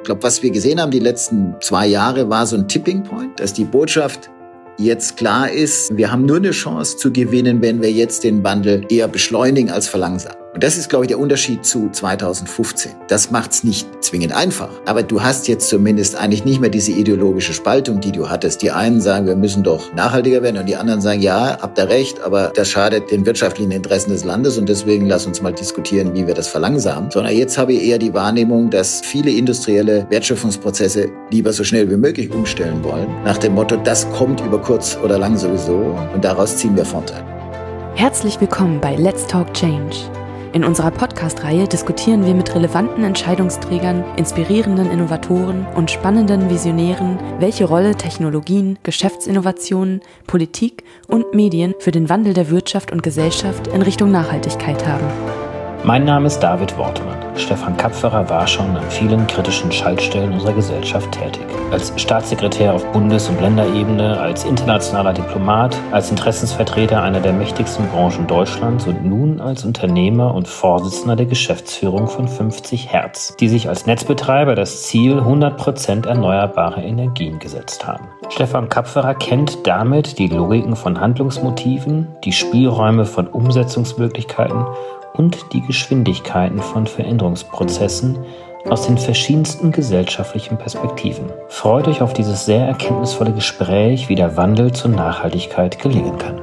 glaube, was wir gesehen haben die letzten 2 Jahre, war so ein Tipping Point, dass die Botschaft jetzt klar ist, wir haben nur eine Chance zu gewinnen, wenn wir jetzt den Wandel eher beschleunigen als verlangsamen. Und das ist, glaube ich, der Unterschied zu 2015. Das macht's nicht zwingend einfach. Aber du hast jetzt zumindest eigentlich nicht mehr diese ideologische Spaltung, die du hattest. Die einen sagen, wir müssen doch nachhaltiger werden und die anderen sagen, ja, habt ihr recht, aber das schadet den wirtschaftlichen Interessen des Landes und deswegen lass uns mal diskutieren, wie wir das verlangsamen. Sondern jetzt habe ich eher die Wahrnehmung, dass viele industrielle Wertschöpfungsprozesse lieber so schnell wie möglich umstellen wollen. Nach dem Motto, das kommt über kurz oder lang sowieso und daraus ziehen wir Vorteile. Herzlich willkommen bei Let's Talk Change. In unserer Podcast-Reihe diskutieren wir mit relevanten Entscheidungsträgern, inspirierenden Innovatoren und spannenden Visionären, welche Rolle Technologien, Geschäftsinnovationen, Politik und Medien für den Wandel der Wirtschaft und Gesellschaft in Richtung Nachhaltigkeit haben. Mein Name ist David Wortmann. Stefan Kapferer war schon an vielen kritischen Schaltstellen unserer Gesellschaft tätig. Als Staatssekretär auf Bundes- und Länderebene, als internationaler Diplomat, als Interessensvertreter einer der mächtigsten Branchen Deutschlands und nun als Unternehmer und Vorsitzender der Geschäftsführung von 50 Hertz, die sich als Netzbetreiber das Ziel 100% erneuerbare Energien gesetzt haben. Stefan Kapferer kennt damit die Logiken von Handlungsmotiven, die Spielräume von Umsetzungsmöglichkeiten und die Geschwindigkeiten von Veränderungsprozessen aus den verschiedensten gesellschaftlichen Perspektiven. Freut euch auf dieses sehr erkenntnisvolle Gespräch, wie der Wandel zur Nachhaltigkeit gelingen kann.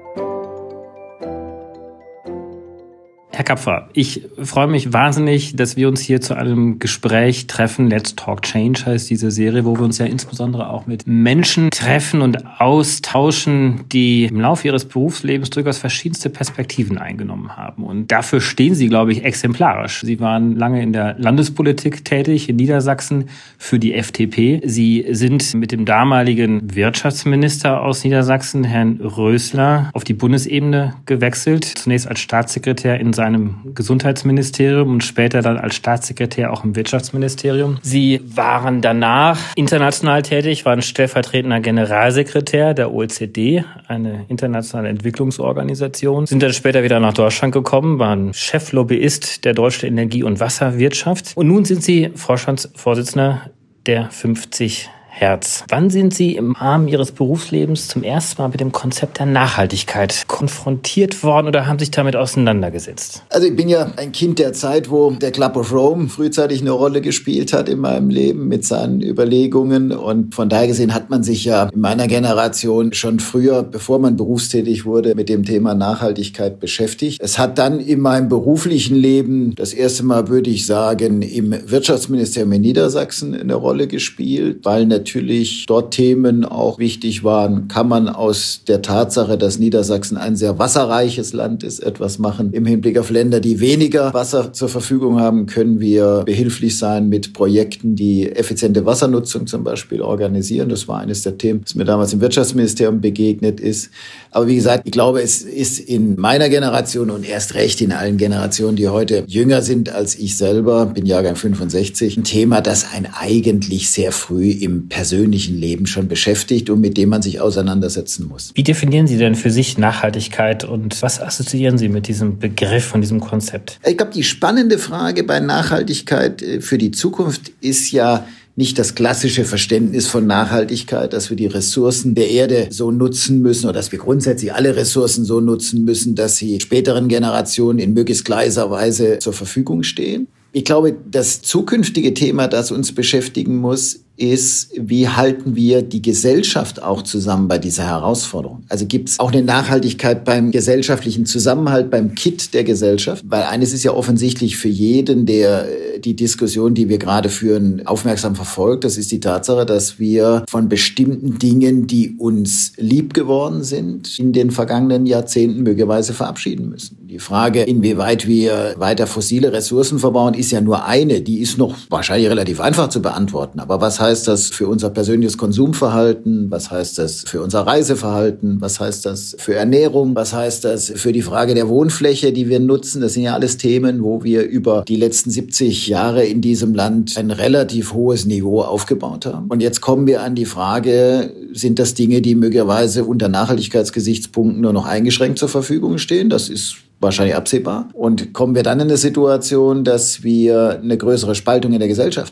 Herr Kapferer, ich freue mich wahnsinnig, dass wir uns hier zu einem Gespräch treffen. Let's Talk Change heißt diese Serie, wo wir uns ja insbesondere auch mit Menschen treffen und austauschen, die im Laufe ihres Berufslebens durchaus verschiedenste Perspektiven eingenommen haben. Und dafür stehen Sie, glaube ich, exemplarisch. Sie waren lange in der Landespolitik tätig in Niedersachsen für die FDP. Sie sind mit dem damaligen Wirtschaftsminister aus Niedersachsen, Herrn Rösler, auf die Bundesebene gewechselt. Zunächst als Staatssekretär in seinem Gesundheitsministerium und später dann als Staatssekretär auch im Wirtschaftsministerium. Sie waren danach international tätig, waren stellvertretender Generalsekretär der OECD, eine internationale Entwicklungsorganisation, sind dann später wieder nach Deutschland gekommen, waren Cheflobbyist der deutschen Energie- und Wasserwirtschaft und nun sind Sie Vorstandsvorsitzender der 50 Hertz. Wann sind Sie im Rahmen Ihres Berufslebens zum ersten Mal mit dem Konzept der Nachhaltigkeit konfrontiert worden oder haben sich damit auseinandergesetzt? Also ich bin ja ein Kind der Zeit, wo der Club of Rome frühzeitig eine Rolle gespielt hat in meinem Leben mit seinen Überlegungen. Und von daher gesehen hat man sich ja in meiner Generation schon früher, bevor man berufstätig wurde, mit dem Thema Nachhaltigkeit beschäftigt. Es hat dann in meinem beruflichen Leben das erste Mal, würde ich sagen, im Wirtschaftsministerium in Niedersachsen eine Rolle gespielt, weil natürlich dort Themen auch wichtig waren. Kann man aus der Tatsache, dass Niedersachsen ein sehr wasserreiches Land ist, etwas machen? Im Hinblick auf Länder, die weniger Wasser zur Verfügung haben, können wir behilflich sein mit Projekten, die effiziente Wassernutzung zum Beispiel organisieren. Das war eines der Themen, das mir damals im Wirtschaftsministerium begegnet ist. Aber wie gesagt, ich glaube, es ist in meiner Generation und erst recht in allen Generationen, die heute jünger sind als ich selber, bin Jahrgang 65, ein Thema, das einen eigentlich sehr früh im persönlichen Leben schon beschäftigt und mit dem man sich auseinandersetzen muss. Wie definieren Sie denn für sich Nachhaltigkeit und was assoziieren Sie mit diesem Begriff und diesem Konzept? Ich glaube, die spannende Frage bei Nachhaltigkeit für die Zukunft ist ja nicht das klassische Verständnis von Nachhaltigkeit, dass wir die Ressourcen der Erde so nutzen müssen oder dass wir grundsätzlich alle Ressourcen so nutzen müssen, dass sie späteren Generationen in möglichst gleiser Weise zur Verfügung stehen. Ich glaube, das zukünftige Thema, das uns beschäftigen muss, ist, wie halten wir die Gesellschaft auch zusammen bei dieser Herausforderung? Also gibt es auch eine Nachhaltigkeit beim gesellschaftlichen Zusammenhalt, beim Kit der Gesellschaft? Weil eines ist ja offensichtlich für jeden, der die Diskussion, die wir gerade führen, aufmerksam verfolgt. Das ist die Tatsache, dass wir von bestimmten Dingen, die uns lieb geworden sind, in den vergangenen Jahrzehnten möglicherweise verabschieden müssen. Die Frage, inwieweit wir weiter fossile Ressourcen verbauen, ist ja nur eine. Die ist noch wahrscheinlich relativ einfach zu beantworten. Aber was heißt das für unser persönliches Konsumverhalten? Was heißt das für unser Reiseverhalten? Was heißt das für Ernährung? Was heißt das für die Frage der Wohnfläche, die wir nutzen? Das sind ja alles Themen, wo wir über die letzten 70 Jahre in diesem Land ein relativ hohes Niveau aufgebaut haben. Und jetzt kommen wir an die Frage, sind das Dinge, die möglicherweise unter Nachhaltigkeitsgesichtspunkten nur noch eingeschränkt zur Verfügung stehen? Das ist wahrscheinlich absehbar. Und kommen wir dann in eine Situation, dass wir eine größere Spaltung in der Gesellschaft sehen?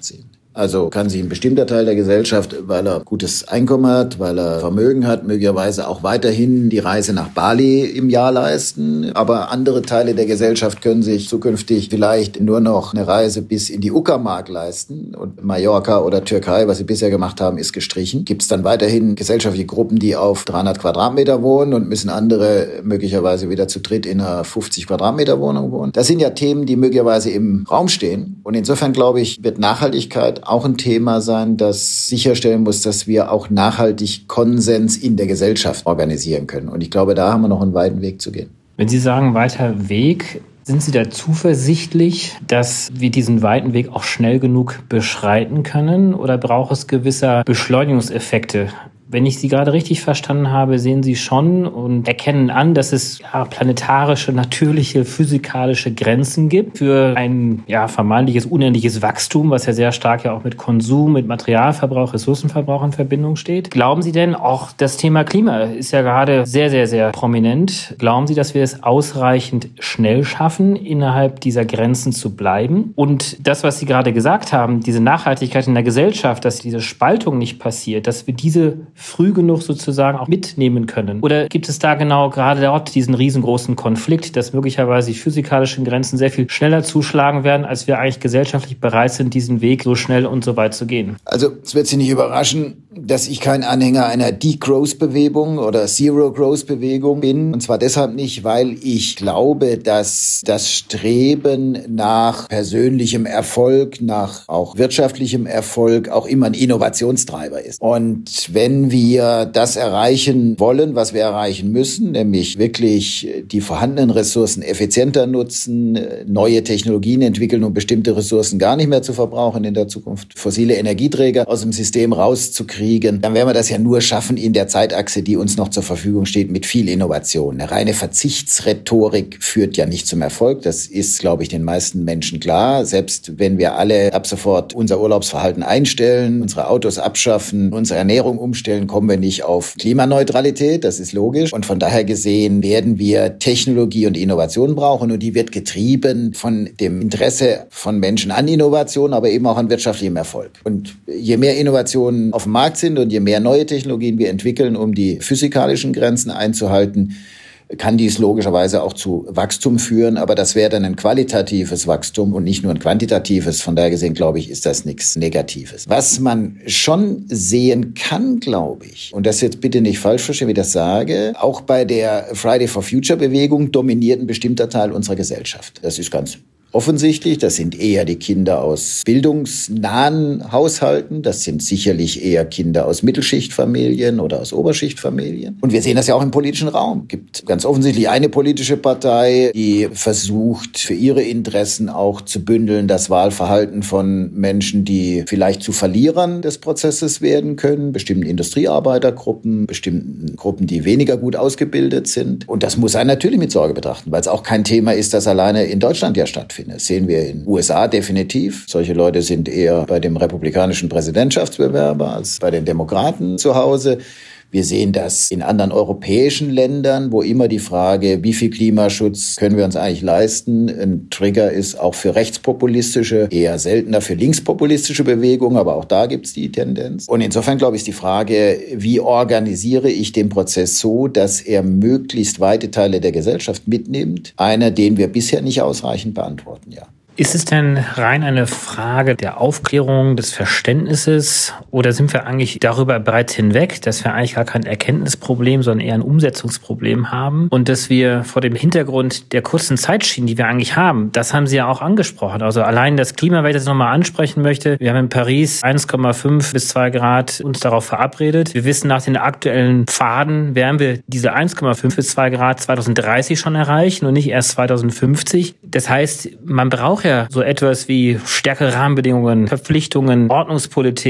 Also kann sich ein bestimmter Teil der Gesellschaft, weil er gutes Einkommen hat, weil er Vermögen hat, möglicherweise auch weiterhin die Reise nach Bali im Jahr leisten. Aber andere Teile der Gesellschaft können sich zukünftig vielleicht nur noch eine Reise bis in die Uckermark leisten. Und Mallorca oder Türkei, was sie bisher gemacht haben, ist gestrichen. Gibt es dann weiterhin gesellschaftliche Gruppen, die auf 300 Quadratmeter wohnen und müssen andere möglicherweise wieder zu dritt in einer 50 Quadratmeter Wohnung wohnen. Das sind ja Themen, die möglicherweise im Raum stehen. Und insofern, glaube ich, wird Nachhaltigkeit auch ein Thema sein, das sicherstellen muss, dass wir auch nachhaltig Konsens in der Gesellschaft organisieren können. Und ich glaube, da haben wir noch einen weiten Weg zu gehen. Wenn Sie sagen, weiter Weg, sind Sie da zuversichtlich, dass wir diesen weiten Weg auch schnell genug beschreiten können? Oder braucht es gewisser Beschleunigungseffekte? Wenn ich Sie gerade richtig verstanden habe, sehen Sie schon und erkennen an, dass es planetarische, natürliche, physikalische Grenzen gibt für ein vermeintliches unendliches Wachstum, was ja sehr stark ja auch mit Konsum, mit Materialverbrauch, Ressourcenverbrauch in Verbindung steht. Glauben Sie denn, auch das Thema Klima ist ja gerade sehr, sehr, sehr prominent. Glauben Sie, dass wir es ausreichend schnell schaffen, innerhalb dieser Grenzen zu bleiben? Und das, was Sie gerade gesagt haben, diese Nachhaltigkeit in der Gesellschaft, dass diese Spaltung nicht passiert, dass wir diese früh genug sozusagen auch mitnehmen können? Oder gibt es da genau gerade dort diesen riesengroßen Konflikt, dass möglicherweise die physikalischen Grenzen sehr viel schneller zuschlagen werden, als wir eigentlich gesellschaftlich bereit sind, diesen Weg so schnell und so weit zu gehen? Also es wird Sie nicht überraschen, dass ich kein Anhänger einer Degrowth-Bewegung oder Zero-Growth-Bewegung bin. Und zwar deshalb nicht, weil ich glaube, dass das Streben nach persönlichem Erfolg, nach auch wirtschaftlichem Erfolg auch immer ein Innovationstreiber ist. Und wenn wir das erreichen wollen, was wir erreichen müssen, nämlich wirklich die vorhandenen Ressourcen effizienter nutzen, neue Technologien entwickeln, um bestimmte Ressourcen gar nicht mehr zu verbrauchen in der Zukunft, fossile Energieträger aus dem System rauszukriegen, dann werden wir das ja nur schaffen in der Zeitachse, die uns noch zur Verfügung steht, mit viel Innovation. Eine reine Verzichtsrhetorik führt ja nicht zum Erfolg. Das ist, glaube ich, den meisten Menschen klar. Selbst wenn wir alle ab sofort unser Urlaubsverhalten einstellen, unsere Autos abschaffen, unsere Ernährung umstellen, kommen wir nicht auf Klimaneutralität. Das ist logisch. Und von daher gesehen werden wir Technologie und Innovation brauchen. Und die wird getrieben von dem Interesse von Menschen an Innovation, aber eben auch an wirtschaftlichem Erfolg. Und je mehr Innovationen auf dem Markt sind und je mehr neue Technologien wir entwickeln, um die physikalischen Grenzen einzuhalten, kann dies logischerweise auch zu Wachstum führen. Aber das wäre dann ein qualitatives Wachstum und nicht nur ein quantitatives. Von daher gesehen, glaube ich, ist das nichts Negatives. Was man schon sehen kann, glaube ich, und das jetzt bitte nicht falsch verstehen, wie ich das sage, auch bei der Friday for Future Bewegung dominiert ein bestimmter Teil unserer Gesellschaft. Das ist ganz offensichtlich, das sind eher die Kinder aus bildungsnahen Haushalten, das sind sicherlich eher Kinder aus Mittelschichtfamilien oder aus Oberschichtfamilien. Und wir sehen das ja auch im politischen Raum. Es gibt ganz offensichtlich eine politische Partei, die versucht, für ihre Interessen auch zu bündeln, das Wahlverhalten von Menschen, die vielleicht zu Verlierern des Prozesses werden können, bestimmten Industriearbeitergruppen, bestimmten Gruppen, die weniger gut ausgebildet sind. Und das muss einen natürlich mit Sorge betrachten, weil es auch kein Thema ist, das alleine in Deutschland ja stattfindet. Das sehen wir in den USA definitiv. Solche Leute sind eher bei dem republikanischen Präsidentschaftsbewerber als bei den Demokraten zu Hause. Wir sehen das in anderen europäischen Ländern, wo immer die Frage, wie viel Klimaschutz können wir uns eigentlich leisten, ein Trigger ist auch für rechtspopulistische, eher seltener für linkspopulistische Bewegungen, aber auch da gibt's die Tendenz. Und insofern, glaube ich, ist die Frage, wie organisiere ich den Prozess so, dass er möglichst weite Teile der Gesellschaft mitnimmt, einer, den wir bisher nicht ausreichend beantworten, ja. Ist es denn rein eine Frage der Aufklärung, des Verständnisses oder sind wir eigentlich darüber bereits hinweg, dass wir eigentlich gar kein Erkenntnisproblem, sondern eher ein Umsetzungsproblem haben und dass wir vor dem Hintergrund der kurzen Zeitschienen, die wir eigentlich haben, das haben Sie ja auch angesprochen. Also allein das Klima, wenn ich das nochmal ansprechen möchte, wir haben in Paris 1,5 bis 2 Grad uns darauf verabredet. Wir wissen, nach den aktuellen Pfaden werden wir diese 1,5 bis 2 Grad 2030 schon erreichen und nicht erst 2050. Das heißt, man braucht ja so etwas wie stärkere Rahmenbedingungen, Verpflichtungen, Ordnungspolitik. Das frage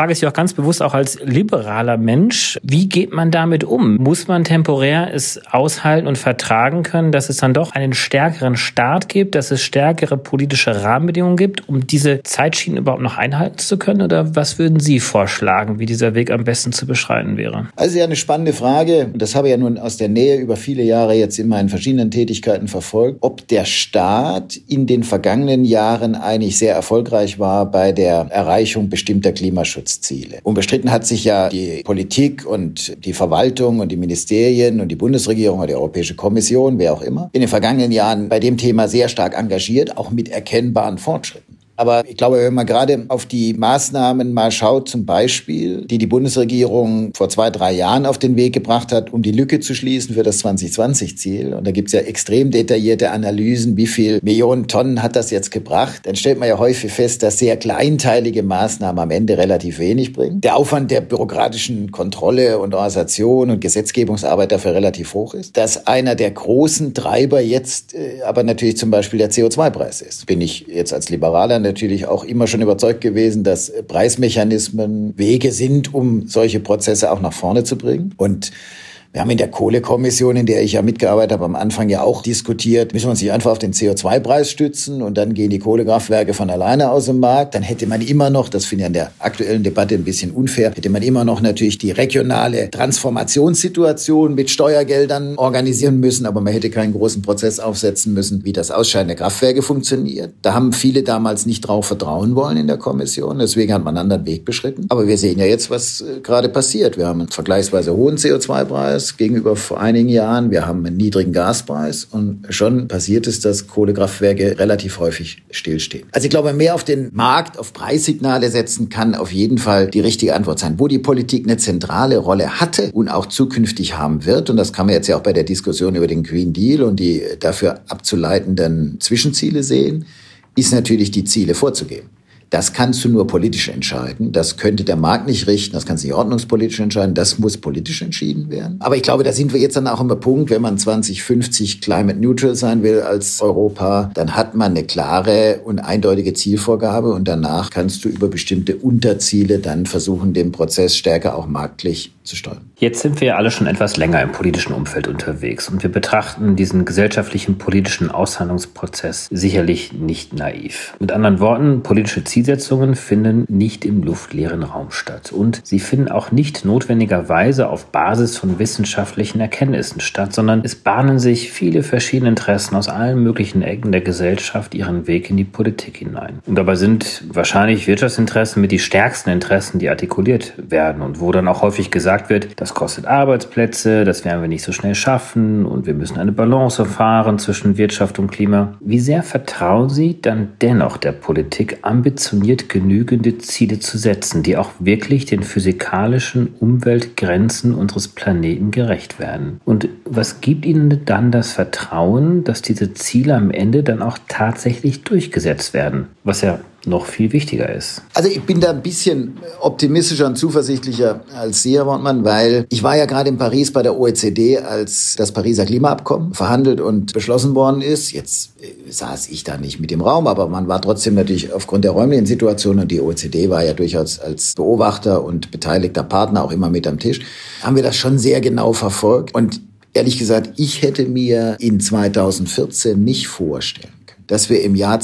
frage ich Sie auch ganz bewusst auch als liberaler Mensch, wie geht man damit um? Muss man temporär es aushalten und vertragen können, dass es dann doch einen stärkeren Staat gibt, dass es stärkere politische Rahmenbedingungen gibt, um diese Zeitschienen überhaupt noch einhalten zu können? Oder was würden Sie vorschlagen, wie dieser Weg am besten zu beschreiten wäre? Also ja, eine spannende Frage. Das habe ich ja nun aus der Nähe über viele Jahre jetzt in meinen verschiedenen Tätigkeiten verfolgt, ob der Staat in den vergangenen Jahren eigentlich sehr erfolgreich war bei der Erreichung bestimmter Klimaschutzziele. Unbestritten hat sich ja die Politik und die Verwaltung und die Ministerien und die Bundesregierung oder die Europäische Kommission, wer auch immer, in den vergangenen Jahren bei dem Thema sehr stark engagiert, auch mit erkennbaren Fortschritten. Aber ich glaube, wenn man gerade auf die Maßnahmen mal schaut, zum Beispiel, die Bundesregierung vor 2-3 Jahren auf den Weg gebracht hat, um die Lücke zu schließen für das 2020-Ziel. Und da gibt's ja extrem detaillierte Analysen, wie viel Millionen Tonnen hat das jetzt gebracht. Dann stellt man ja häufig fest, dass sehr kleinteilige Maßnahmen am Ende relativ wenig bringen. Der Aufwand der bürokratischen Kontrolle und Organisation und Gesetzgebungsarbeit dafür relativ hoch ist. Dass einer der großen Treiber jetzt aber natürlich zum Beispiel der CO2-Preis ist. Bin ich jetzt als Liberaler natürlich auch immer schon überzeugt gewesen, dass Preismechanismen Wege sind, um solche Prozesse auch nach vorne zu bringen. Und wir haben in der Kohlekommission, in der ich ja mitgearbeitet habe, am Anfang ja auch diskutiert, müssen wir uns nicht einfach auf den CO2-Preis stützen und dann gehen die Kohlekraftwerke von alleine aus dem Markt. Dann hätte man immer noch, das finde ich an der aktuellen Debatte ein bisschen unfair, hätte man immer noch natürlich die regionale Transformationssituation mit Steuergeldern organisieren müssen, aber man hätte keinen großen Prozess aufsetzen müssen, wie das Ausscheiden der Kraftwerke funktioniert. Da haben viele damals nicht drauf vertrauen wollen in der Kommission, deswegen hat man einen anderen Weg beschritten. Aber wir sehen ja jetzt, was gerade passiert. Wir haben einen vergleichsweise hohen CO2-Preis gegenüber vor einigen Jahren. Wir haben einen niedrigen Gaspreis und schon passiert es, dass Kohlekraftwerke relativ häufig stillstehen. Also ich glaube, mehr auf den Markt, auf Preissignale setzen kann auf jeden Fall die richtige Antwort sein. Wo die Politik eine zentrale Rolle hatte und auch zukünftig haben wird, und das kann man jetzt ja auch bei der Diskussion über den Green Deal und die dafür abzuleitenden Zwischenziele sehen, ist natürlich die Ziele vorzugeben. Das kannst du nur politisch entscheiden. Das könnte der Markt nicht richten. Das kannst du nicht ordnungspolitisch entscheiden. Das muss politisch entschieden werden. Aber ich glaube, da sind wir jetzt dann auch am Punkt, wenn man 2050 climate neutral sein will als Europa, dann hat man eine klare und eindeutige Zielvorgabe und danach kannst du über bestimmte Unterziele dann versuchen, den Prozess stärker auch marktlich zu steuern. Jetzt sind wir ja alle schon etwas länger im politischen Umfeld unterwegs und wir betrachten diesen gesellschaftlichen politischen Aushandlungsprozess sicherlich nicht naiv. Mit anderen Worten, politische Zielsetzungen finden nicht im luftleeren Raum statt und sie finden auch nicht notwendigerweise auf Basis von wissenschaftlichen Erkenntnissen statt, sondern es bahnen sich viele verschiedene Interessen aus allen möglichen Ecken der Gesellschaft ihren Weg in die Politik hinein. Und dabei sind wahrscheinlich Wirtschaftsinteressen mit die stärksten Interessen, die artikuliert werden und wo dann auch häufig gesagt wird, das kostet Arbeitsplätze, das werden wir nicht so schnell schaffen und wir müssen eine Balance fahren zwischen Wirtschaft und Klima. Wie sehr vertrauen Sie dann dennoch der Politik, ambitioniert genügende Ziele zu setzen, die auch wirklich den physikalischen Umweltgrenzen unseres Planeten gerecht werden? Und was gibt Ihnen dann das Vertrauen, dass diese Ziele am Ende dann auch tatsächlich durchgesetzt werden? Was ja noch viel wichtiger ist. Also ich bin da ein bisschen optimistischer und zuversichtlicher als Sie, Herr Wortmann, weil ich war ja gerade in Paris bei der OECD, als das Pariser Klimaabkommen verhandelt und beschlossen worden ist. Jetzt saß ich da nicht mit im Raum, aber man war trotzdem natürlich aufgrund der räumlichen Situation und die OECD war ja durchaus als Beobachter und beteiligter Partner auch immer mit am Tisch, haben wir das schon sehr genau verfolgt. Und ehrlich gesagt, ich hätte mir in 2014 nicht vorstellen, dass wir im Jahr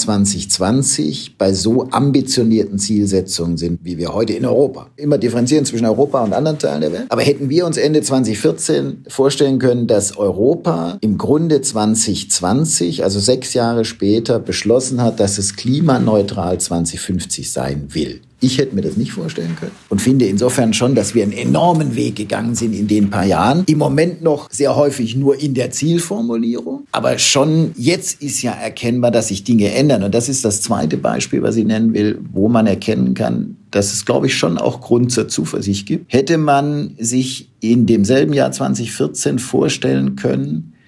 2020 bei so ambitionierten Zielsetzungen sind, wie wir heute in Europa. Immer differenzieren zwischen Europa und anderen Teilen der Welt. Aber hätten wir uns Ende 2014 vorstellen können, dass Europa im Grunde 2020, also 6 Jahre später, beschlossen hat, dass es klimaneutral 2050 sein will. Ich hätte mir das nicht vorstellen können und finde insofern schon, dass wir einen enormen Weg gegangen sind in den paar Jahren. Im Moment noch sehr häufig nur in der Zielformulierung, aber schon jetzt ist ja erkennbar, dass sich Dinge ändern. Und das ist das zweite Beispiel, was ich nennen will, wo man erkennen kann, dass es, glaube ich, schon auch Grund zur Zuversicht gibt. Hätte man sich in demselben Jahr 2014 vorstellen können,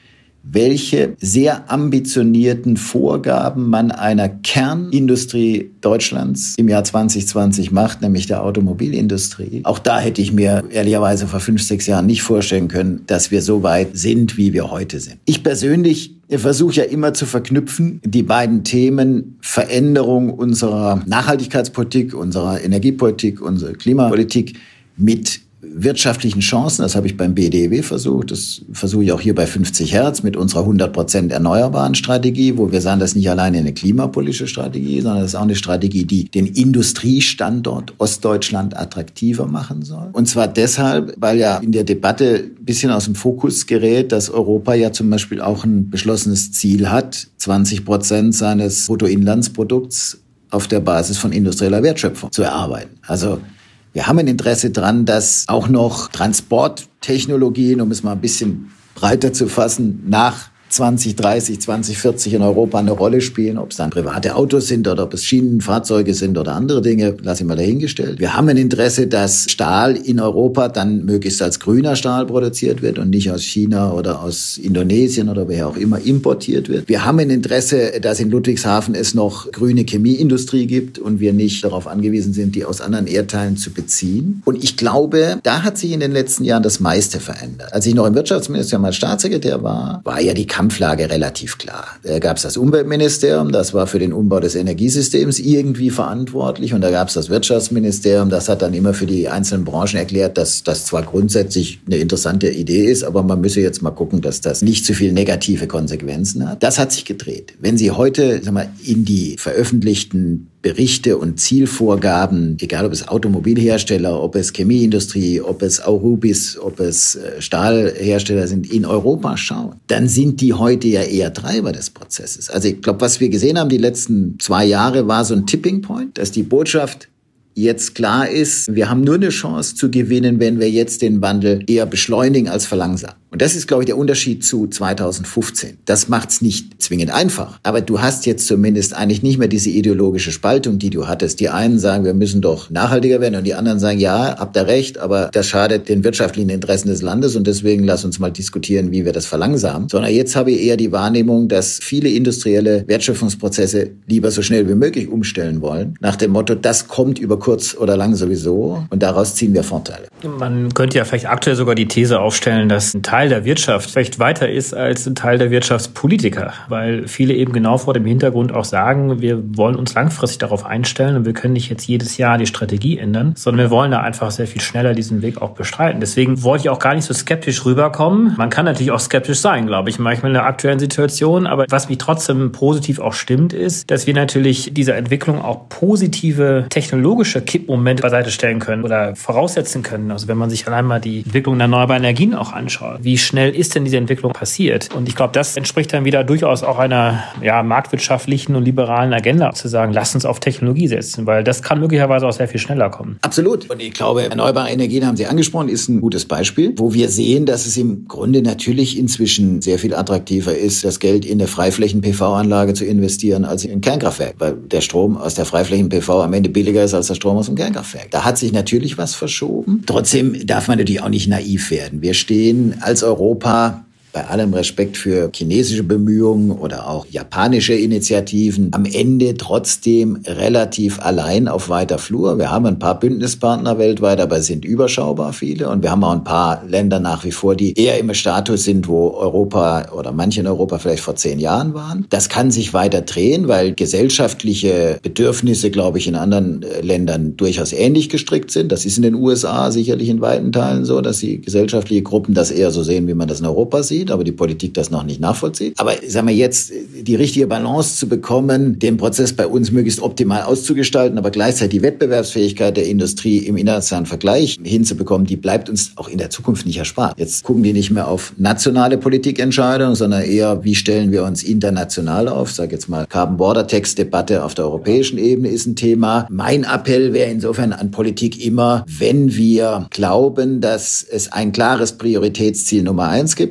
welche sehr ambitionierten Vorgaben man einer Kernindustrie Deutschlands im Jahr 2020 macht, nämlich der Automobilindustrie. Auch da hätte ich mir ehrlicherweise vor 5, 6 Jahren nicht vorstellen können, dass wir so weit sind, wie wir heute sind. Ich persönlich versuche ja immer zu verknüpfen, die beiden Themen Veränderung unserer Nachhaltigkeitspolitik, unserer Energiepolitik, unserer Klimapolitik mit wirtschaftlichen Chancen. Das habe ich beim BDEW versucht. Das versuche ich auch hier bei 50 Hertz mit unserer 100% erneuerbaren Strategie, wo wir sagen, das ist nicht alleine eine klimapolitische Strategie, sondern das ist auch eine Strategie, die den Industriestandort Ostdeutschland attraktiver machen soll. Und zwar deshalb, weil ja in der Debatte ein bisschen aus dem Fokus gerät, dass Europa ja zum Beispiel auch ein beschlossenes Ziel hat, 20% seines Bruttoinlandsprodukts auf der Basis von industrieller Wertschöpfung zu erarbeiten. Also wir haben ein Interesse dran, dass auch noch Transporttechnologien, um es mal ein bisschen breiter zu fassen, nach 2030, 2040 in Europa eine Rolle spielen, ob es dann private Autos sind oder ob es Schienenfahrzeuge sind oder andere Dinge, lasse ich mal dahingestellt. Wir haben ein Interesse, dass Stahl in Europa dann möglichst als grüner Stahl produziert wird und nicht aus China oder aus Indonesien oder woher auch immer importiert wird. Wir haben ein Interesse, dass in Ludwigshafen es noch grüne Chemieindustrie gibt und wir nicht darauf angewiesen sind, die aus anderen Erdteilen zu beziehen. Und ich glaube, da hat sich in den letzten Jahren das meiste verändert. Als ich noch im Wirtschaftsministerium als Staatssekretär war ja die Kampflage relativ klar. Da gab es das Umweltministerium, das war für den Umbau des Energiesystems irgendwie verantwortlich. Und da gab es das Wirtschaftsministerium, das hat dann immer für die einzelnen Branchen erklärt, dass das zwar grundsätzlich eine interessante Idee ist, aber man müsse jetzt mal gucken, dass das nicht zu viel negative Konsequenzen hat. Das hat sich gedreht. Wenn Sie heute in die veröffentlichten Berichte und Zielvorgaben, egal ob es Automobilhersteller, ob es Chemieindustrie, ob es Aurubis, ob es Stahlhersteller sind, in Europa schauen, dann sind die heute ja eher Treiber des Prozesses. Also ich glaube, was wir gesehen haben die letzten 2 Jahre, war so ein Tipping Point, dass die Botschaft jetzt klar ist, wir haben nur eine Chance zu gewinnen, wenn wir jetzt den Wandel eher beschleunigen als verlangsamen. Und das ist, glaube ich, der Unterschied zu 2015. Das macht's nicht zwingend einfach. Aber du hast jetzt zumindest eigentlich nicht mehr diese ideologische Spaltung, die du hattest. Die einen sagen, wir müssen doch nachhaltiger werden und die anderen sagen, ja, habt ihr recht, aber das schadet den wirtschaftlichen Interessen des Landes und deswegen lass uns mal diskutieren, wie wir das verlangsamen. Sondern jetzt habe ich eher die Wahrnehmung, dass viele industrielle Wertschöpfungsprozesse lieber so schnell wie möglich umstellen wollen. Nach dem Motto, das kommt über kurz oder lang sowieso und daraus ziehen wir Vorteile. Man könnte ja vielleicht aktuell sogar die These aufstellen, dass ein Teil der Wirtschaft vielleicht weiter ist als ein Teil der Wirtschaftspolitiker, weil viele eben genau vor dem Hintergrund auch sagen, wir wollen uns langfristig darauf einstellen und wir können nicht jetzt jedes Jahr die Strategie ändern, sondern wir wollen da einfach sehr viel schneller diesen Weg auch bestreiten. Deswegen wollte ich auch gar nicht so skeptisch rüberkommen. Man kann natürlich auch skeptisch sein, glaube ich, manchmal in der aktuellen Situation, aber was mich trotzdem positiv auch stimmt, ist, dass wir natürlich dieser Entwicklung auch positive technologische Kippmomente beiseite stellen können oder voraussetzen können. Also wenn man sich allein mal die Entwicklung der erneuerbaren Energien auch anschaut, wie schnell ist denn diese Entwicklung passiert? Und ich glaube, das entspricht dann wieder durchaus auch einer marktwirtschaftlichen und liberalen Agenda, zu sagen, lass uns auf Technologie setzen, weil das kann möglicherweise auch sehr viel schneller kommen. Absolut. Und ich glaube, erneuerbare Energien, haben Sie angesprochen, ist ein gutes Beispiel, wo wir sehen, dass es im Grunde natürlich inzwischen sehr viel attraktiver ist, das Geld in eine Freiflächen-PV-Anlage zu investieren, als in ein Kernkraftwerk, weil der Strom aus der Freiflächen-PV am Ende billiger ist als der Strom aus dem Kernkraftwerk. Da hat sich natürlich was verschoben. Trotzdem darf man natürlich auch nicht naiv werden. Wir stehen als Europa, bei allem Respekt für chinesische Bemühungen oder auch japanische Initiativen, am Ende trotzdem relativ allein auf weiter Flur. Wir haben ein paar Bündnispartner weltweit, aber es sind überschaubar viele. Und wir haben auch ein paar Länder nach wie vor, die eher im Status sind, wo Europa oder manche in Europa vielleicht vor 10 Jahren waren. Das kann sich weiter drehen, weil gesellschaftliche Bedürfnisse, glaube ich, in anderen Ländern durchaus ähnlich gestrickt sind. Das ist in den USA sicherlich in weiten Teilen so, dass die gesellschaftlichen Gruppen das eher so sehen, wie man das in Europa sieht, aber die Politik das noch nicht nachvollzieht. Aber sagen wir jetzt, die richtige Balance zu bekommen, den Prozess bei uns möglichst optimal auszugestalten, aber gleichzeitig die Wettbewerbsfähigkeit der Industrie im internationalen Vergleich hinzubekommen, die bleibt uns auch in der Zukunft nicht erspart. Jetzt gucken die nicht mehr auf nationale Politikentscheidungen, sondern eher, wie stellen wir uns international auf? Ich sage jetzt mal, Carbon Border Tax Debatte auf der europäischen Ebene ist ein Thema. Mein Appell wäre insofern an Politik immer, wenn wir glauben, dass es ein klares Prioritätsziel Nummer 1 gibt und das ist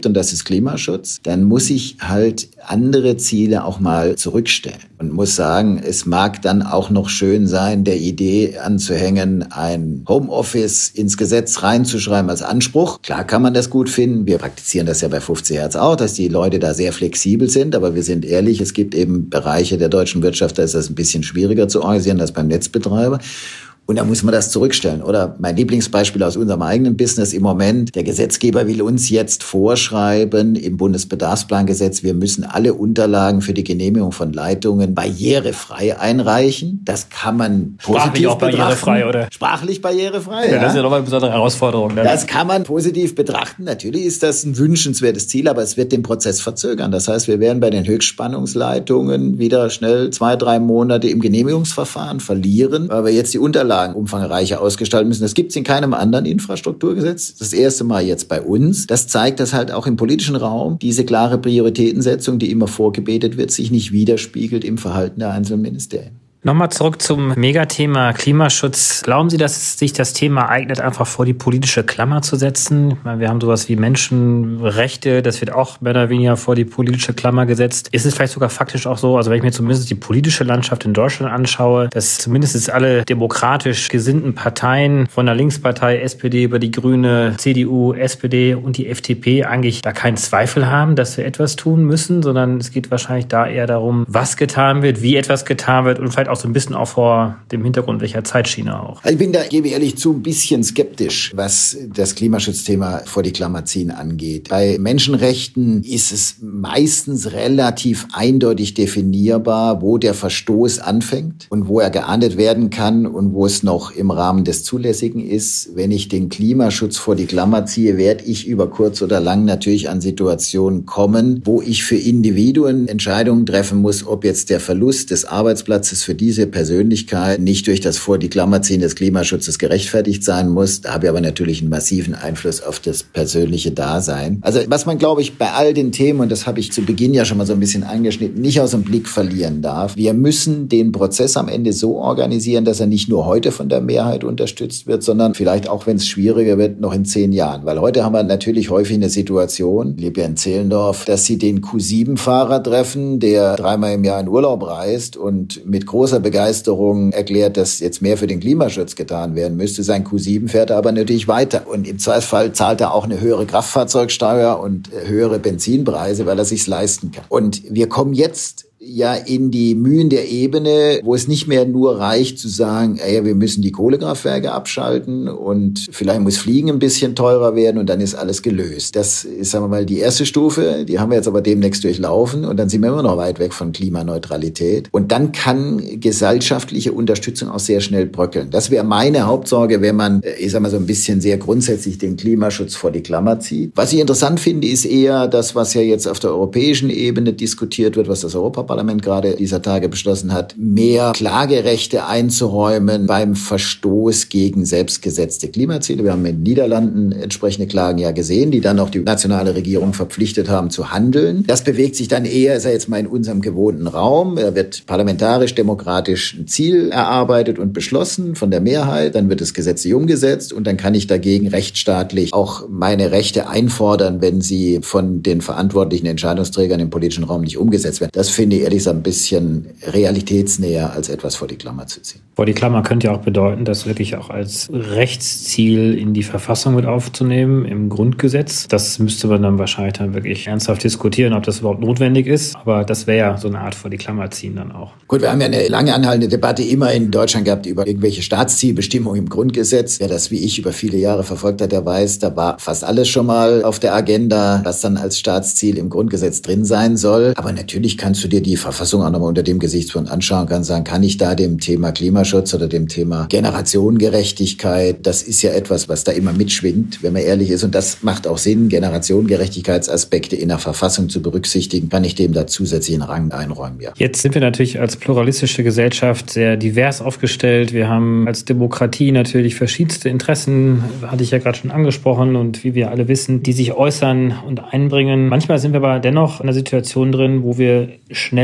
Klimaschutz, dann muss ich halt andere Ziele auch mal zurückstellen und muss sagen, es mag dann auch noch schön sein, der Idee anzuhängen, ein Homeoffice ins Gesetz reinzuschreiben als Anspruch. Klar kann man das gut finden. Wir praktizieren das ja bei 50 Hertz auch, dass die Leute da sehr flexibel sind. Aber wir sind ehrlich, es gibt eben Bereiche der deutschen Wirtschaft, da ist das ein bisschen schwieriger zu organisieren als beim Netzbetreiber. Und da muss man das zurückstellen. Oder mein Lieblingsbeispiel aus unserem eigenen Business im Moment. Der Gesetzgeber will uns jetzt vorschreiben im Bundesbedarfsplangesetz, wir müssen alle Unterlagen für die Genehmigung von Leitungen barrierefrei einreichen. Das kann man positiv auch betrachten. Barrierefrei, oder? Sprachlich barrierefrei, ja. Das ist ja nochmal eine besondere Herausforderung. Ne? Das kann man positiv betrachten. Natürlich ist das ein wünschenswertes Ziel, aber es wird den Prozess verzögern. Das heißt, wir werden bei den Höchstspannungsleitungen wieder schnell 2-3 Monate im Genehmigungsverfahren verlieren, weil wir jetzt die Unterlagen umfangreicher ausgestalten müssen. Das gibt es in keinem anderen Infrastrukturgesetz. Das erste Mal jetzt bei uns. Das zeigt, dass halt auch im politischen Raum diese klare Prioritätensetzung, die immer vorgebetet wird, sich nicht widerspiegelt im Verhalten der einzelnen Ministerien. Nochmal zurück zum Megathema Klimaschutz. Glauben Sie, dass sich das Thema eignet, einfach vor die politische Klammer zu setzen? Ich meine, wir haben sowas wie Menschenrechte, das wird auch mehr oder weniger vor die politische Klammer gesetzt. Ist es vielleicht sogar faktisch auch so, also wenn ich mir zumindest die politische Landschaft in Deutschland anschaue, dass zumindest alle demokratisch gesinnten Parteien von der Linkspartei, SPD über die Grüne, CDU, SPD und die FDP eigentlich da keinen Zweifel haben, dass wir etwas tun müssen, sondern es geht wahrscheinlich da eher darum, was getan wird, wie etwas getan wird und vielleicht auch so ein bisschen auch vor dem Hintergrund welcher Zeitschiene auch. Ich bin da, gebe ich ehrlich zu, ein bisschen skeptisch, was das Klimaschutzthema vor die Klammer ziehen angeht. Bei Menschenrechten ist es meistens relativ eindeutig definierbar, wo der Verstoß anfängt und wo er geahndet werden kann und wo es noch im Rahmen des Zulässigen ist. Wenn ich den Klimaschutz vor die Klammer ziehe, werde ich über kurz oder lang natürlich an Situationen kommen, wo ich für Individuen Entscheidungen treffen muss, ob jetzt der Verlust des Arbeitsplatzes für diese Persönlichkeit nicht durch das vor die Klammer ziehen des Klimaschutzes gerechtfertigt sein muss. Da habe ich aber natürlich einen massiven Einfluss auf das persönliche Dasein. Also was man, glaube ich, bei all den Themen, und das habe ich zu Beginn ja schon mal so ein bisschen angeschnitten, nicht aus dem Blick verlieren darf. Wir müssen den Prozess am Ende so organisieren, dass er nicht nur heute von der Mehrheit unterstützt wird, sondern vielleicht auch, wenn es schwieriger wird, noch in 10 Jahren. Weil heute haben wir natürlich häufig eine Situation, ich lebe ja in Zehlendorf, dass Sie den Q7-Fahrer treffen, der 3-mal im Jahr in Urlaub reist und mit großer Begeisterung erklärt, dass jetzt mehr für den Klimaschutz getan werden müsste. Sein Q7 fährt er aber natürlich weiter. Und im Zweifelsfall zahlt er auch eine höhere Kraftfahrzeugsteuer und höhere Benzinpreise, weil er sich's leisten kann. Und wir kommen jetzt ja in die Mühen der Ebene, wo es nicht mehr nur reicht zu sagen, wir müssen die Kohlekraftwerke abschalten und vielleicht muss Fliegen ein bisschen teurer werden und dann ist alles gelöst. Das ist, sagen wir mal, die erste Stufe, die haben wir jetzt aber demnächst durchlaufen und dann sind wir immer noch weit weg von Klimaneutralität. Und dann kann gesellschaftliche Unterstützung auch sehr schnell bröckeln. Das wäre meine Hauptsorge, wenn man, ich sag mal, so ein bisschen sehr grundsätzlich den Klimaschutz vor die Klammer zieht. Was ich interessant finde, ist eher das, was ja jetzt auf der europäischen Ebene diskutiert wird, was das Europaparlament gerade dieser Tage beschlossen hat, mehr Klagerechte einzuräumen beim Verstoß gegen selbstgesetzte Klimaziele. Wir haben in den Niederlanden entsprechende Klagen ja gesehen, die dann auch die nationale Regierung verpflichtet haben zu handeln. Das bewegt sich dann eher, ist ja jetzt mal in unserem gewohnten Raum. Da wird parlamentarisch-demokratisch ein Ziel erarbeitet und beschlossen von der Mehrheit. Dann wird das gesetzlich umgesetzt und dann kann ich dagegen rechtsstaatlich auch meine Rechte einfordern, wenn sie von den verantwortlichen Entscheidungsträgern im politischen Raum nicht umgesetzt werden. Das finde ich ehrlich gesagt ein bisschen realitätsnäher, als etwas vor die Klammer zu ziehen. Vor die Klammer könnte ja auch bedeuten, das wirklich auch als Rechtsziel in die Verfassung mit aufzunehmen, im Grundgesetz. Das müsste man dann wahrscheinlich dann wirklich ernsthaft diskutieren, ob das überhaupt notwendig ist. Aber das wäre ja so eine Art vor die Klammer ziehen dann auch. Gut, wir haben ja eine lange anhaltende Debatte immer in Deutschland gehabt über irgendwelche Staatszielbestimmungen im Grundgesetz. Wer das wie ich über viele Jahre verfolgt hat, der weiß, da war fast alles schon mal auf der Agenda, was dann als Staatsziel im Grundgesetz drin sein soll. Aber natürlich kannst du dir die Verfassung auch nochmal unter dem Gesichtspunkt anschauen, kann sagen, kann ich da dem Thema Klimaschutz oder dem Thema Generationengerechtigkeit, das ist ja etwas, was da immer mitschwingt, wenn man ehrlich ist. Und das macht auch Sinn, Generationengerechtigkeitsaspekte in der Verfassung zu berücksichtigen, kann ich dem da zusätzlichen Rang einräumen, ja. Jetzt sind wir natürlich als pluralistische Gesellschaft sehr divers aufgestellt. Wir haben als Demokratie natürlich verschiedenste Interessen, hatte ich ja gerade schon angesprochen und wie wir alle wissen, die sich äußern und einbringen. Manchmal sind wir aber dennoch in einer Situation drin, wo wir schnell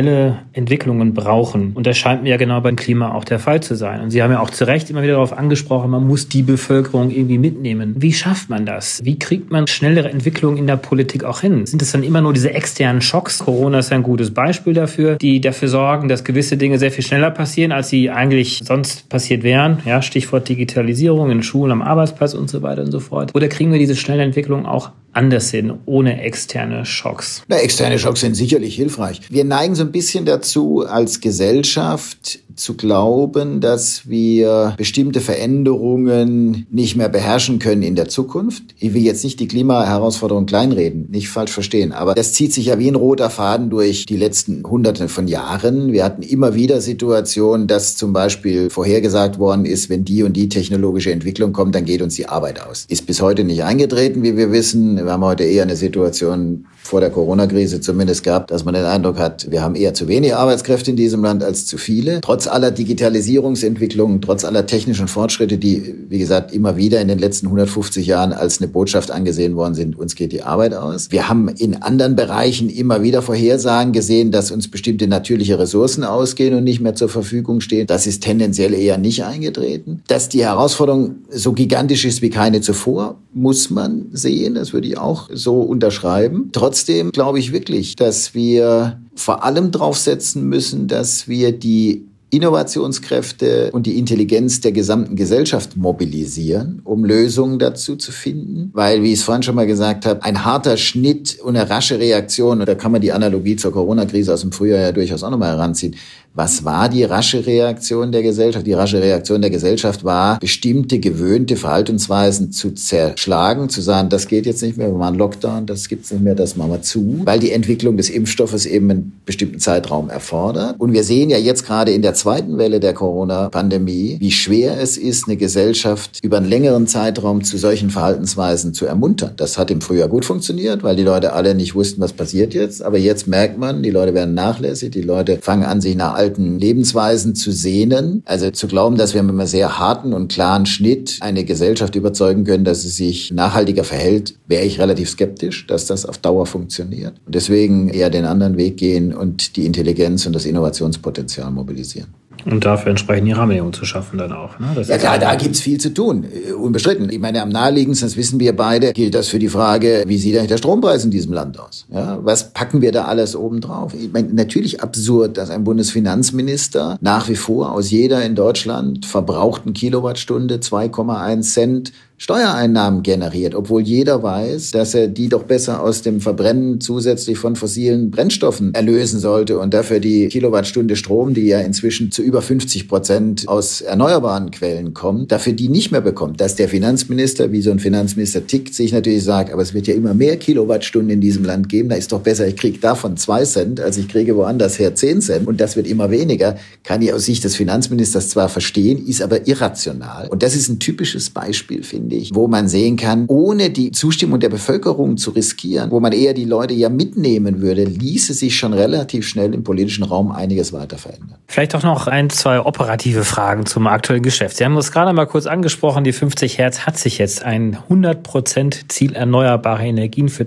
schnelle Entwicklungen brauchen. Und das scheint mir ja genau beim Klima auch der Fall zu sein. Und Sie haben ja auch zu Recht immer wieder darauf angesprochen, man muss die Bevölkerung irgendwie mitnehmen. Wie schafft man das? Wie kriegt man schnellere Entwicklungen in der Politik auch hin? Sind es dann immer nur diese externen Schocks? Corona ist ein gutes Beispiel dafür, die dafür sorgen, dass gewisse Dinge sehr viel schneller passieren, als sie eigentlich sonst passiert wären. Ja, Stichwort Digitalisierung in Schulen, am Arbeitsplatz und so weiter und so fort. Oder kriegen wir diese schnelle Entwicklung auch anders hin, ohne externe Schocks? Externe Schocks sind sicherlich hilfreich. Wir neigen so ein bisschen dazu, als Gesellschaft zu glauben, dass wir bestimmte Veränderungen nicht mehr beherrschen können in der Zukunft. Ich will jetzt nicht die Klimaherausforderung kleinreden, nicht falsch verstehen, aber das zieht sich ja wie ein roter Faden durch die letzten Hunderte von Jahren. Wir hatten immer wieder Situationen, dass zum Beispiel vorhergesagt worden ist, wenn die und die technologische Entwicklung kommt, dann geht uns die Arbeit aus. Ist bis heute nicht eingetreten, wie wir wissen. Wir haben heute eher eine Situation vor der Corona-Krise zumindest gehabt, dass man den Eindruck hat, wir haben eher zu wenig Arbeitskräfte in diesem Land als zu viele. Trotz aller Digitalisierungsentwicklungen, trotz aller technischen Fortschritte, die, wie gesagt, immer wieder in den letzten 150 Jahren als eine Botschaft angesehen worden sind, uns geht die Arbeit aus. Wir haben in anderen Bereichen immer wieder Vorhersagen gesehen, dass uns bestimmte natürliche Ressourcen ausgehen und nicht mehr zur Verfügung stehen. Das ist tendenziell eher nicht eingetreten. Dass die Herausforderung so gigantisch ist wie keine zuvor, muss man sehen. Das würde ich auch so unterschreiben. Trotzdem glaube ich wirklich, dass wir vor allem drauf setzen müssen, dass wir die Innovationskräfte und die Intelligenz der gesamten Gesellschaft mobilisieren, um Lösungen dazu zu finden. Weil, wie ich es vorhin schon mal gesagt habe, ein harter Schnitt und eine rasche Reaktion, und da kann man die Analogie zur Corona-Krise aus dem Frühjahr ja durchaus auch nochmal heranziehen. Was war die rasche Reaktion der Gesellschaft? Die rasche Reaktion der Gesellschaft war, bestimmte gewöhnte Verhaltensweisen zu zerschlagen, zu sagen, das geht jetzt nicht mehr, wir machen Lockdown, das gibt's nicht mehr, das machen wir zu, weil die Entwicklung des Impfstoffes eben einen bestimmten Zeitraum erfordert. Und wir sehen ja jetzt gerade in der zweiten Welle der Corona-Pandemie, wie schwer es ist, eine Gesellschaft über einen längeren Zeitraum zu solchen Verhaltensweisen zu ermuntern. Das hat im Frühjahr gut funktioniert, weil die Leute alle nicht wussten, was passiert jetzt. Aber jetzt merkt man, die Leute werden nachlässig, die Leute fangen an, sich nach alten Lebensweisen zu sehnen. Also zu glauben, dass wir mit einem sehr harten und klaren Schnitt eine Gesellschaft überzeugen können, dass sie sich nachhaltiger verhält, wäre ich relativ skeptisch, dass das auf Dauer funktioniert. Und deswegen eher den anderen Weg gehen und die Intelligenz und das Innovationspotenzial mobilisieren. Und dafür entsprechend die Rahmenbedingungen zu schaffen dann auch. Ne? Ja klar, da gibt's viel zu tun, unbestritten. Ich meine, am naheliegendsten, das wissen wir beide, gilt das für die Frage, wie sieht eigentlich der Strompreis in diesem Land aus? Ja, was packen wir da alles obendrauf? Ich meine, natürlich absurd, dass ein Bundesfinanzminister nach wie vor aus jeder in Deutschland verbrauchten Kilowattstunde 2,1 Cent Steuereinnahmen generiert, obwohl jeder weiß, dass er die doch besser aus dem Verbrennen zusätzlich von fossilen Brennstoffen erlösen sollte und dafür die Kilowattstunde Strom, die ja inzwischen zu über 50% aus erneuerbaren Quellen kommt, dafür die nicht mehr bekommt. Dass der Finanzminister, wie so ein Finanzminister tickt, sich natürlich sagt, aber es wird ja immer mehr Kilowattstunden in diesem Land geben, da ist doch besser, ich kriege davon 2 Cent, als ich kriege woanders her 10 Cent und das wird immer weniger, kann ich aus Sicht des Finanzministers zwar verstehen, ist aber irrational. Und das ist ein typisches Beispiel, finde ich, wo man sehen kann, ohne die Zustimmung der Bevölkerung zu riskieren, wo man eher die Leute ja mitnehmen würde, ließe sich schon relativ schnell im politischen Raum einiges weiter verändern. Vielleicht auch noch 1, 2 operative Fragen zum aktuellen Geschäft. Sie haben das gerade mal kurz angesprochen, die 50 Hertz hat sich jetzt ein 100% Ziel erneuerbare Energien für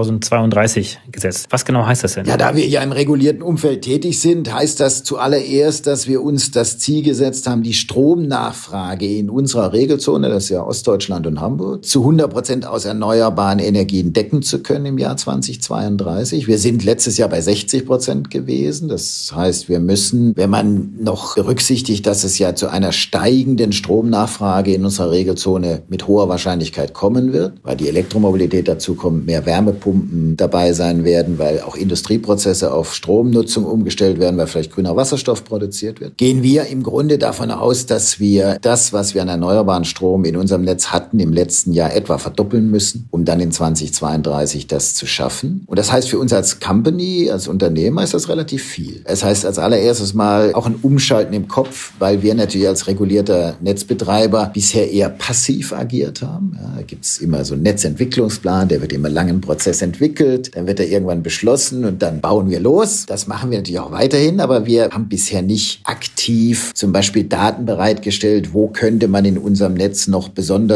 2032 gesetzt. Was genau heißt das denn? Ja, da wir ja im regulierten Umfeld tätig sind, heißt das zuallererst, dass wir uns das Ziel gesetzt haben, die Stromnachfrage in unserer Regelzone, das ist ja Ostdeutschland und Hamburg, zu 100% aus erneuerbaren Energien decken zu können im Jahr 2032. Wir sind letztes Jahr bei 60% gewesen. Das heißt, wir müssen, wenn man noch berücksichtigt, dass es ja zu einer steigenden Stromnachfrage in unserer Regelzone mit hoher Wahrscheinlichkeit kommen wird, weil die Elektromobilität dazu kommt, mehr Wärmepumpen dabei sein werden, weil auch Industrieprozesse auf Stromnutzung umgestellt werden, weil vielleicht grüner Wasserstoff produziert wird, gehen wir im Grunde davon aus, dass wir das, was wir an erneuerbaren Strom in unserem Netz hatten, im letzten Jahr etwa verdoppeln müssen, um dann in 2032 das zu schaffen. Und das heißt für uns als Company, als Unternehmer ist das relativ viel. Es heißt als allererstes mal auch ein Umschalten im Kopf, weil wir natürlich als regulierter Netzbetreiber bisher eher passiv agiert haben. Ja, da gibt's immer so einen Netzentwicklungsplan, der wird immer im langen Prozess entwickelt, dann wird er irgendwann beschlossen und dann bauen wir los. Das machen wir natürlich auch weiterhin, aber wir haben bisher nicht aktiv zum Beispiel Daten bereitgestellt, wo könnte man in unserem Netz noch besonders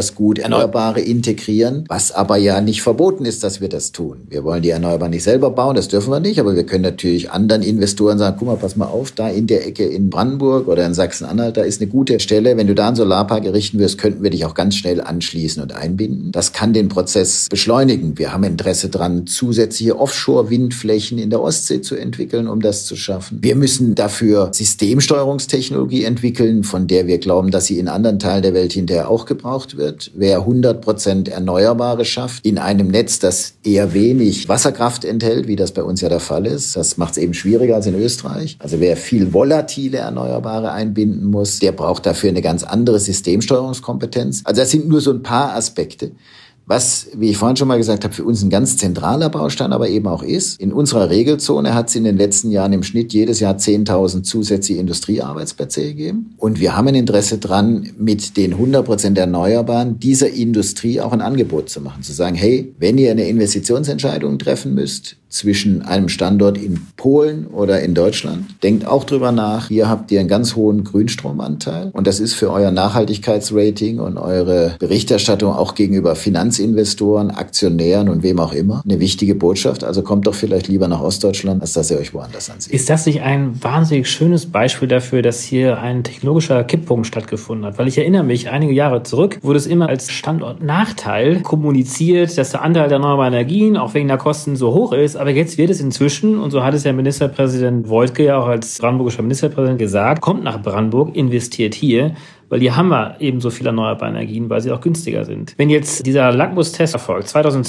besonders gut Erneuerbare integrieren, was aber ja nicht verboten ist, dass wir das tun. Wir wollen die Erneuerbaren nicht selber bauen, das dürfen wir nicht, aber wir können natürlich anderen Investoren sagen, guck mal, pass mal auf, da in der Ecke in Brandenburg oder in Sachsen-Anhalt, da ist eine gute Stelle. Wenn du da einen Solarpark errichten wirst, könnten wir dich auch ganz schnell anschließen und einbinden. Das kann den Prozess beschleunigen. Wir haben Interesse daran, zusätzliche Offshore-Windflächen in der Ostsee zu entwickeln, um das zu schaffen. Wir müssen dafür Systemsteuerungstechnologie entwickeln, von der wir glauben, dass sie in anderen Teilen der Welt hinterher auch gebraucht wird. Wer 100% Erneuerbare schafft in einem Netz, das eher wenig Wasserkraft enthält, wie das bei uns ja der Fall ist, das macht es eben schwieriger als in Österreich. Also wer viel volatile Erneuerbare einbinden muss, der braucht dafür eine ganz andere Systemsteuerungskompetenz. Also das sind nur so ein paar Aspekte. Was, wie ich vorhin schon mal gesagt habe, für uns ein ganz zentraler Baustein aber eben auch ist, in unserer Regelzone hat es in den letzten Jahren im Schnitt jedes Jahr 10.000 zusätzliche Industriearbeitsplätze gegeben. Und wir haben ein Interesse dran, mit den 100% Erneuerbaren dieser Industrie auch ein Angebot zu machen. Zu sagen, hey, wenn ihr eine Investitionsentscheidung treffen müsst, zwischen einem Standort in Polen oder in Deutschland. Denkt auch drüber nach. Hier habt ihr einen ganz hohen Grünstromanteil. Und das ist für euer Nachhaltigkeitsrating und eure Berichterstattung auch gegenüber Finanzinvestoren, Aktionären und wem auch immer eine wichtige Botschaft. Also kommt doch vielleicht lieber nach Ostdeutschland, als dass ihr euch woanders ansieht. Ist das nicht ein wahnsinnig schönes Beispiel dafür, dass hier ein technologischer Kipppunkt stattgefunden hat? Weil ich erinnere mich, einige Jahre zurück wurde es immer als Standortnachteil kommuniziert, dass der Anteil der erneuerbaren Energien auch wegen der Kosten so hoch ist. Aber jetzt wird es inzwischen, und so hat es ja Ministerpräsident Woidke ja auch als brandenburgischer Ministerpräsident gesagt, kommt nach Brandenburg, investiert hier, weil hier haben wir eben so viele erneuerbare Energien, weil sie auch günstiger sind. Wenn jetzt dieser Lackmustest erfolgt,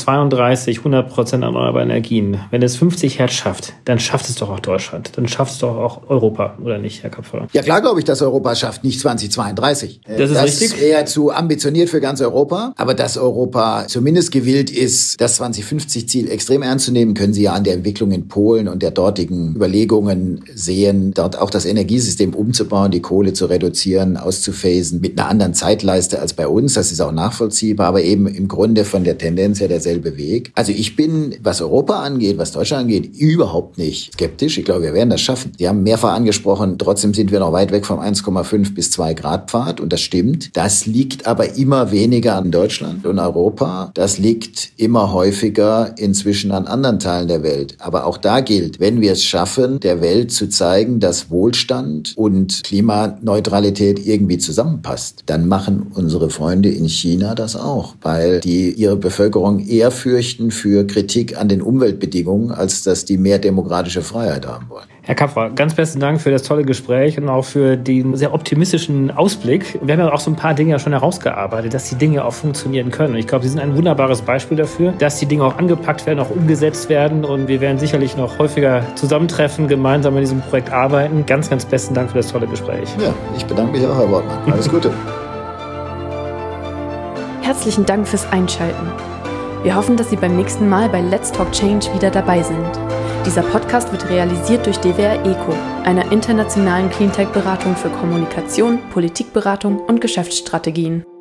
2032 100% erneuerbare Energien, wenn es 50 Hertz schafft, dann schafft es doch auch Deutschland. Dann schafft es doch auch Europa, oder nicht, Herr Kapferer? Ja, klar glaube ich, dass Europa es schafft, nicht 2032. Das ist richtig. Das ist eher zu ambitioniert für ganz Europa. Aber dass Europa zumindest gewillt ist, das 2050-Ziel extrem ernst zu nehmen, können Sie ja an der Entwicklung in Polen und der dortigen Überlegungen sehen, dort auch das Energiesystem umzubauen, die Kohle zu reduzieren, auszuphasen, mit einer anderen Zeitleiste als bei uns. Das ist auch nachvollziehbar, aber eben im Grunde von der Tendenz her derselbe Weg. Also ich bin, was Europa angeht, was Deutschland angeht, überhaupt nicht skeptisch. Ich glaube, wir werden das schaffen. Sie haben mehrfach angesprochen, trotzdem sind wir noch weit weg vom 1,5 bis 2 Grad Pfad und das stimmt. Das liegt aber immer weniger an Deutschland und Europa. Das liegt immer häufiger inzwischen an anderen Teilen der Welt. Aber auch da gilt, wenn wir es schaffen, der Welt zu zeigen, dass Wohlstand und Klimaneutralität irgendwie zusammenpasst, dann machen unsere Freunde in China das auch, weil die ihre Bevölkerung eher fürchten für Kritik an den Umweltbedingungen, als dass die mehr demokratische Freiheit haben wollen. Herr Kapferer, ganz besten Dank für das tolle Gespräch und auch für den sehr optimistischen Ausblick. Wir haben ja auch so ein paar Dinge schon herausgearbeitet, dass die Dinge auch funktionieren können. Und ich glaube, Sie sind ein wunderbares Beispiel dafür, dass die Dinge auch angepackt werden, auch umgesetzt werden. Und wir werden sicherlich noch häufiger zusammentreffen, gemeinsam an diesem Projekt arbeiten. Ganz, ganz besten Dank für das tolle Gespräch. Ja, ich bedanke mich auch, Herr Wortmann. Alles Gute. Herzlichen Dank fürs Einschalten. Wir hoffen, dass Sie beim nächsten Mal bei Let's Talk Change wieder dabei sind. Dieser Podcast wird realisiert durch DWR ECO, einer internationalen Cleantech-Beratung für Kommunikation, Politikberatung und Geschäftsstrategien.